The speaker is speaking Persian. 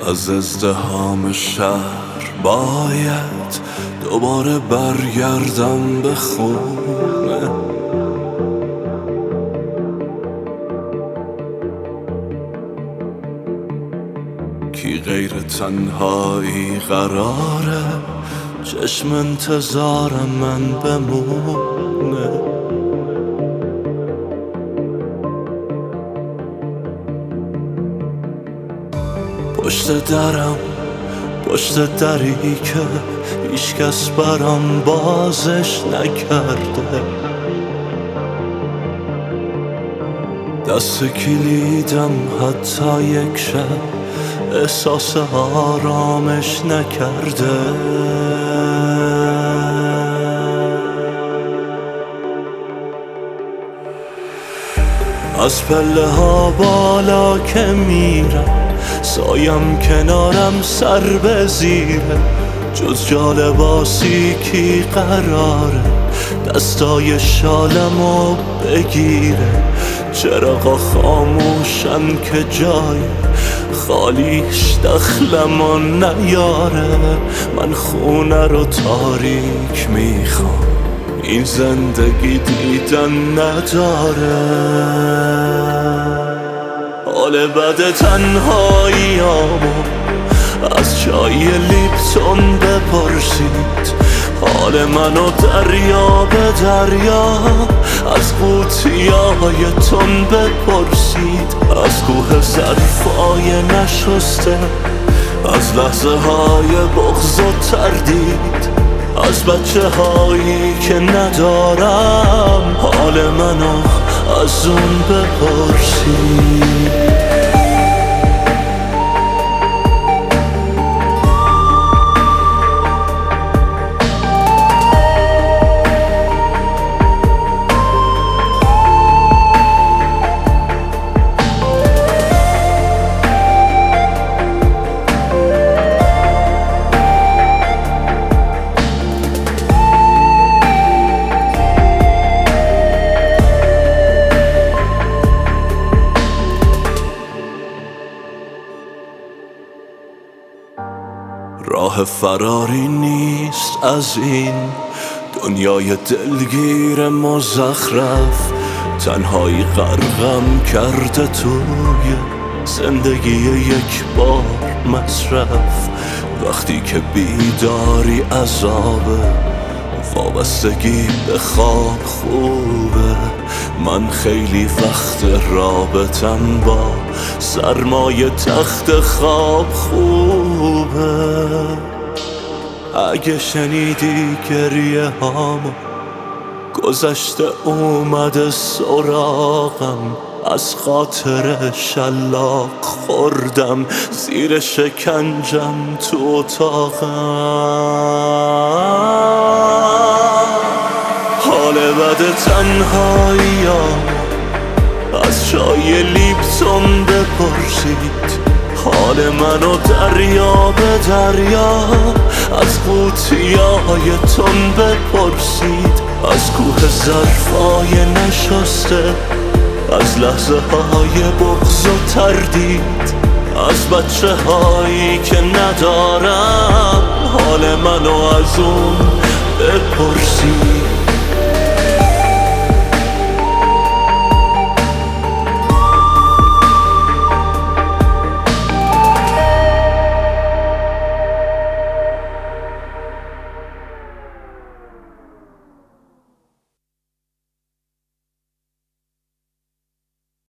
از ازدحام شهر باید دوباره برگردم به خونه. کی غیر تنهایی قراره چشم انتظارم من بمونه. پشت دری که هیچکس برام بازش نکرده. دست کلیدم حتی یک شب احساس آرامش نکرده. از پله ها بالا که میرم سایم کنارم سر به زیره. جز جالباسی کی قراره دستای شالمو بگیره. چراغا خاموشن که جای خالیش دخلمو نیاره. من خونه رو تاریک میخوام این زندگی دیدن نداره. حال بد تنهاییامو از چای لیپتون بپرسید. حال منو دریا به دریا از قوطیای تون بپرسید. از کوه ظرفای نشسته از لحظه های بغض و تردید از بچه هایی که ندارم حال منو از اون بپرسید. راه فراری نیست از این دنیای دلگیر مزخرف. تنهایی غرقم کرده توی زندگی یک بار مصرف. وقتی که بیداری عذابه وابستگی به خواب خوبه. من خیلی وقت رابطم با سرمایه تخت خواب خوبه. اگه شنیدی گریه هامو گذشته اومده سراغم. از خاطر شلاق خوردم زیر شکنجم تو اتاقم. حال بد تنهاییام از چای لیپتون بپرسید. حال منو دریا به دریا از قوطیای تون بپرسید. از کوه ظرفای نشسته از لحظه های بغض و تردید از بچه هایی که ندارم حال منو از اون بپرسید.